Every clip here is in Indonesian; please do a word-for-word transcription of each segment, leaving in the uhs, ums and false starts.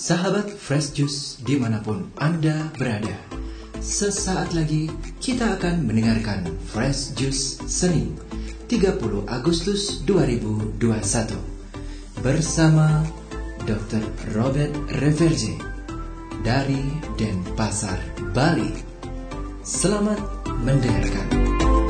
Sahabat Fresh Juice dimanapun Anda berada, sesaat lagi kita akan mendengarkan Fresh Juice Senin tiga puluh Agustus dua ribu dua puluh satu bersama dokter Robert Reverje dari Denpasar, Bali. Selamat mendengarkan.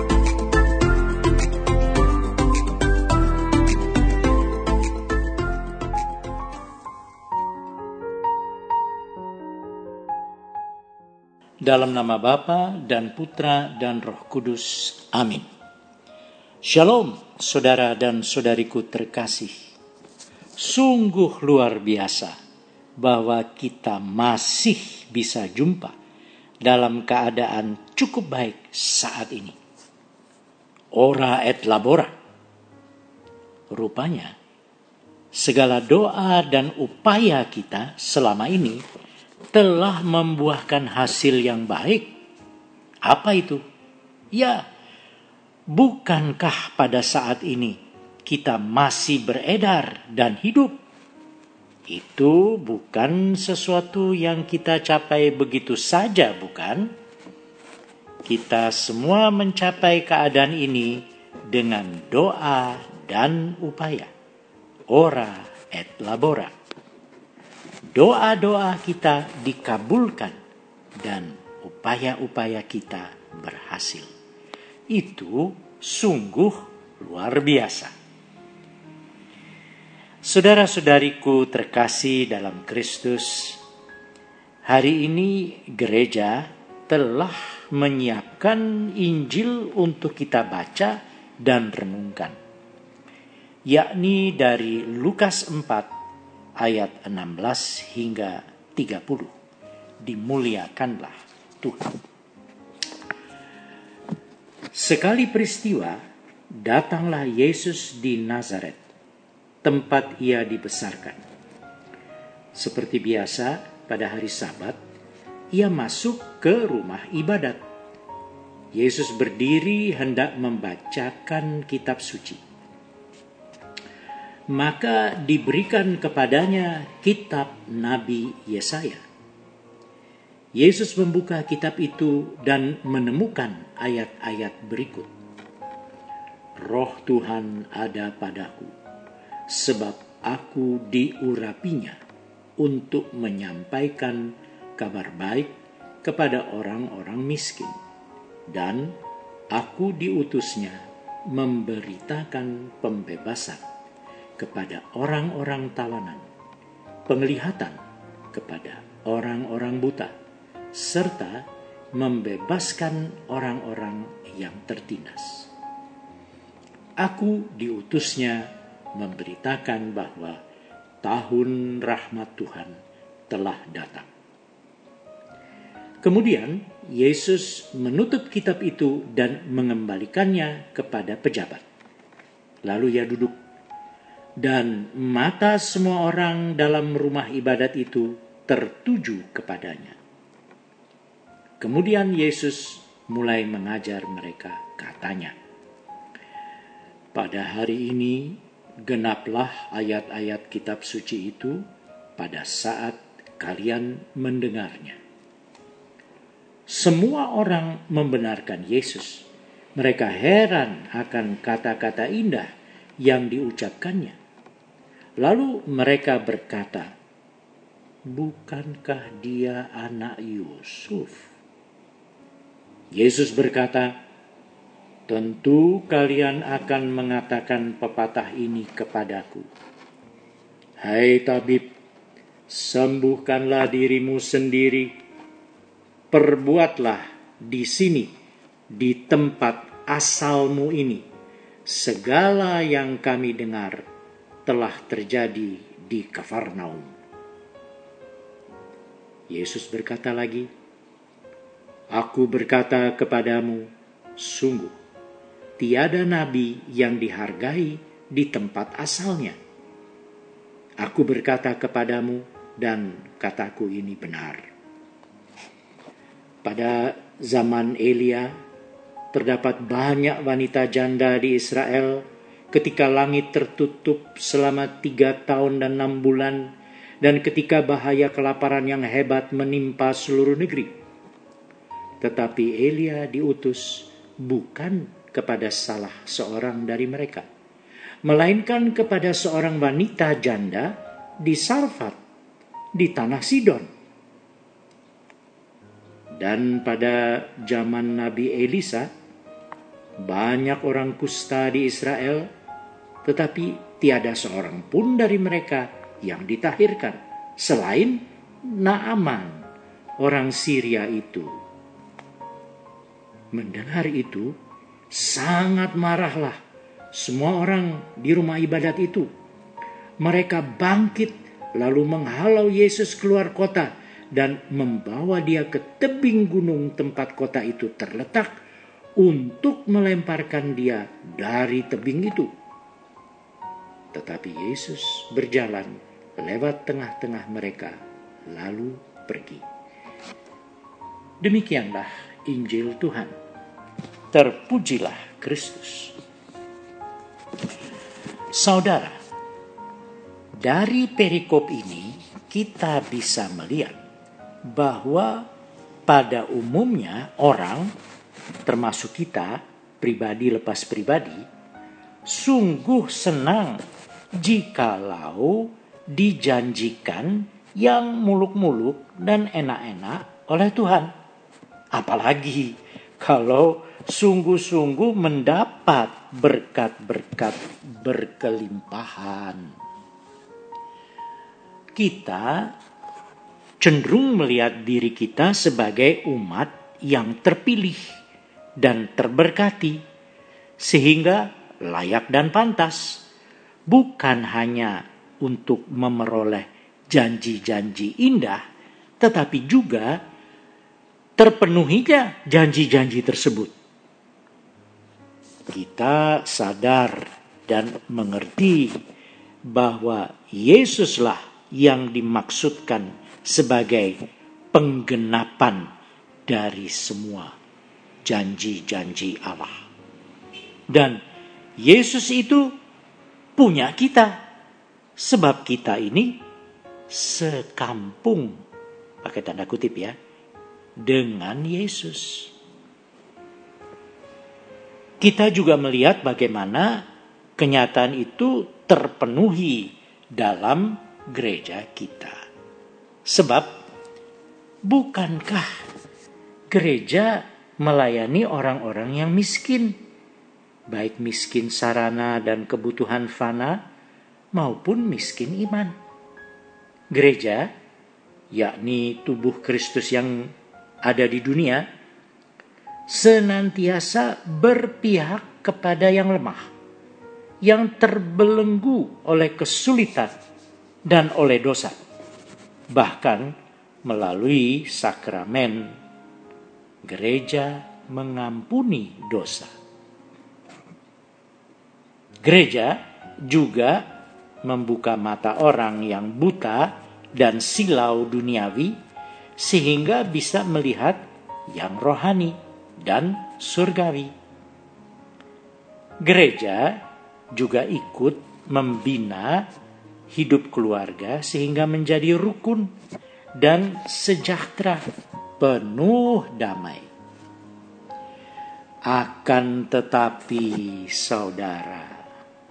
Dalam nama Bapa dan Putra dan Roh Kudus. Amin. Shalom, saudara dan saudariku terkasih. Sungguh luar biasa bahwa kita masih bisa jumpa dalam keadaan cukup baik saat ini. Ora et labora. Rupanya, segala doa dan upaya kita selama ini telah membuahkan hasil yang baik. Apa itu? Ya, bukankah pada saat ini kita masih beredar dan hidup? Itu bukan sesuatu yang kita capai begitu saja, bukan? Kita semua mencapai keadaan ini dengan doa dan upaya. Ora et labora. Doa-doa kita dikabulkan dan upaya-upaya kita berhasil. Itu sungguh luar biasa. Saudara-saudariku terkasih dalam Kristus, hari ini gereja telah menyiapkan Injil untuk kita baca dan renungkan, yakni dari Lukas empat ayat enam belas hingga tiga puluh. Dimuliakanlah Tuhan. Sekali peristiwa, datanglah Yesus di Nazaret, tempat ia dibesarkan. Seperti biasa, pada hari Sabat, ia masuk ke rumah ibadat. Yesus berdiri hendak membacakan kitab suci. Maka diberikan kepadanya kitab Nabi Yesaya. Yesus membuka kitab itu dan menemukan ayat-ayat berikut. Roh Tuhan ada padaku, sebab aku diurapinya untuk menyampaikan kabar baik kepada orang-orang miskin, dan aku diutusnya memberitakan pembebasan kepada orang-orang tawanan, penglihatan kepada orang-orang buta, serta membebaskan orang-orang yang tertindas. Aku diutusnya memberitakan bahwa tahun rahmat Tuhan telah datang. Kemudian Yesus menutup kitab itu dan mengembalikannya kepada pejabat. Lalu ia duduk, dan mata semua orang dalam rumah ibadat itu tertuju kepadanya. Kemudian Yesus mulai mengajar mereka, katanya, pada hari ini genaplah ayat-ayat kitab suci itu pada saat kalian mendengarnya. Semua orang membenarkan Yesus. Mereka heran akan kata-kata indah yang diucapkannya. Lalu mereka berkata, bukankah dia anak Yusuf? Yesus berkata, tentu kalian akan mengatakan pepatah ini kepadaku. Hai tabib, sembuhkanlah dirimu sendiri. Perbuatlah di sini, di tempat asalmu ini, segala yang kami dengar telah terjadi di Kafarnaum. Yesus berkata lagi, aku berkata kepadamu, sungguh, tiada nabi yang dihargai di tempat asalnya. Aku berkata kepadamu, dan kataku ini benar. Pada zaman Elia, terdapat banyak wanita janda di Israel ketika langit tertutup selama tiga tahun dan enam bulan dan ketika bahaya kelaparan yang hebat menimpa seluruh negeri. Tetapi Elia diutus bukan kepada salah seorang dari mereka, melainkan kepada seorang wanita janda di Sarfat, di tanah Sidon. Dan pada zaman Nabi Elisa, banyak orang kusta di Israel, tetapi tiada seorang pun dari mereka yang ditahirkan, selain Naaman, orang Syria itu. Mendengar itu, sangat marahlah semua orang di rumah ibadat itu. Mereka bangkit lalu menghalau Yesus keluar kota dan membawa dia ke tebing gunung tempat kota itu terletak untuk melemparkan dia dari tebing itu. Tetapi Yesus berjalan lewat tengah-tengah mereka lalu pergi. Demikianlah Injil Tuhan. Terpujilah Kristus. Saudara, dari perikop ini kita bisa melihat bahwa pada umumnya orang, termasuk kita, pribadi lepas pribadi, sungguh senang jikalau dijanjikan yang muluk-muluk dan enak-enak oleh Tuhan. Apalagi kalau sungguh-sungguh mendapat berkat-berkat berkelimpahan. Kita cenderung melihat diri kita sebagai umat yang terpilih dan terberkati, sehingga layak dan pantas, bukan hanya untuk memeroleh janji-janji indah, tetapi juga terpenuhinya janji-janji tersebut. Kita sadar dan mengerti bahwa Yesuslah yang dimaksudkan sebagai penggenapan dari semua janji-janji Allah. Dan Yesus itu punya kita, sebab kita ini sekampung, pakai tanda kutip ya, dengan Yesus. Kita juga melihat bagaimana kenyataan itu terpenuhi dalam gereja kita. Sebab bukankah gereja melayani orang-orang yang miskin, baik miskin sarana dan kebutuhan fana maupun miskin iman. Gereja, yakni tubuh Kristus yang ada di dunia, senantiasa berpihak kepada yang lemah, yang terbelenggu oleh kesulitan dan oleh dosa. Bahkan melalui sakramen, gereja mengampuni dosa. Gereja juga membuka mata orang yang buta dan silau duniawi, sehingga bisa melihat yang rohani dan surgawi. Gereja juga ikut membina hidup keluarga sehingga menjadi rukun dan sejahtera, penuh damai. Akan tetapi, saudara,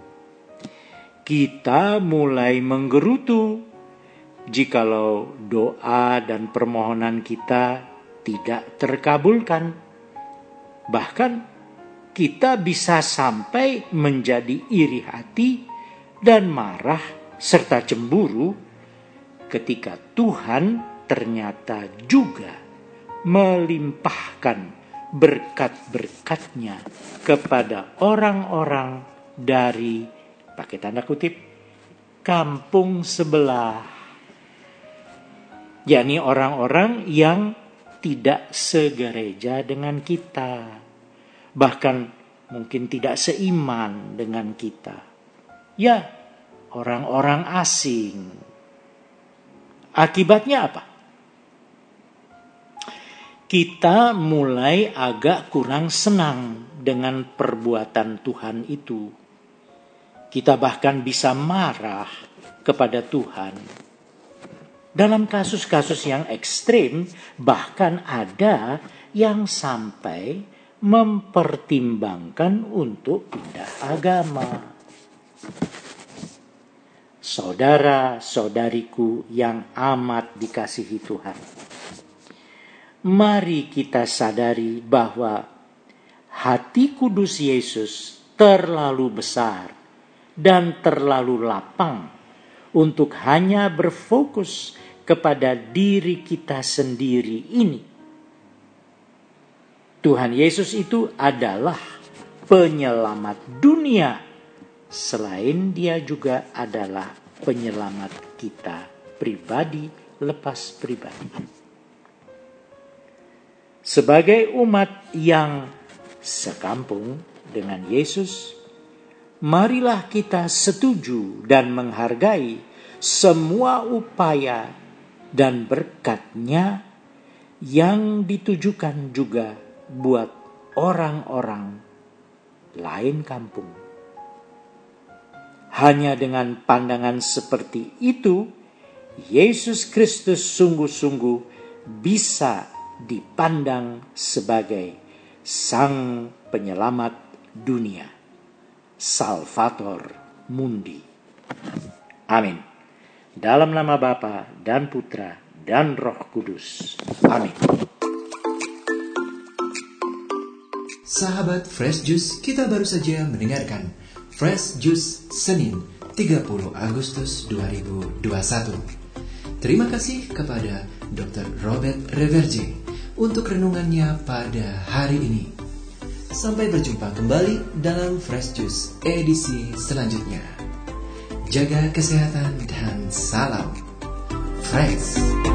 kita mulai menggerutu jikalau doa dan permohonan kita tidak terkabulkan. Bahkan kita bisa sampai menjadi iri hati dan marah serta cemburu ketika Tuhan ternyata juga melimpahkan berkat-berkatnya kepada orang-orang dari, pakai tanda kutip, kampung sebelah, yakni orang-orang yang tidak segereja dengan kita, bahkan mungkin tidak seiman dengan kita. Ya, orang-orang asing. Akibatnya apa? Kita mulai agak kurang senang dengan perbuatan Tuhan itu. Kita bahkan bisa marah kepada Tuhan. Dalam kasus-kasus yang ekstrim, bahkan ada yang sampai mempertimbangkan untuk pindah agama. Saudara-saudariku yang amat dikasihi Tuhan, mari kita sadari bahwa hati kudus Yesus terlalu besar dan terlalu lapang untuk hanya berfokus kepada diri kita sendiri ini. Tuhan Yesus itu adalah penyelamat dunia, selain Dia juga adalah penyelamat kita pribadi lepas pribadi. Sebagai umat yang sekampung dengan Yesus, marilah kita setuju dan menghargai semua upaya dan berkat-Nya yang ditujukan juga buat orang-orang lain kampung. Hanya dengan pandangan seperti itu, Yesus Kristus sungguh-sungguh bisa dipandang sebagai Sang Penyelamat dunia, Salvator Mundi. Amin. Dalam nama Bapa dan Putra dan Roh Kudus. Amin. Sahabat Fresh Juice, kita baru saja mendengarkan Fresh Juice Senin tiga puluh Agustus dua ribu dua puluh satu. Terima kasih kepada dokter Robert Reverje untuk renungannya pada hari ini. Sampai berjumpa kembali dalam Fresh Juice edisi selanjutnya. Jaga kesehatan dan salam Fresh.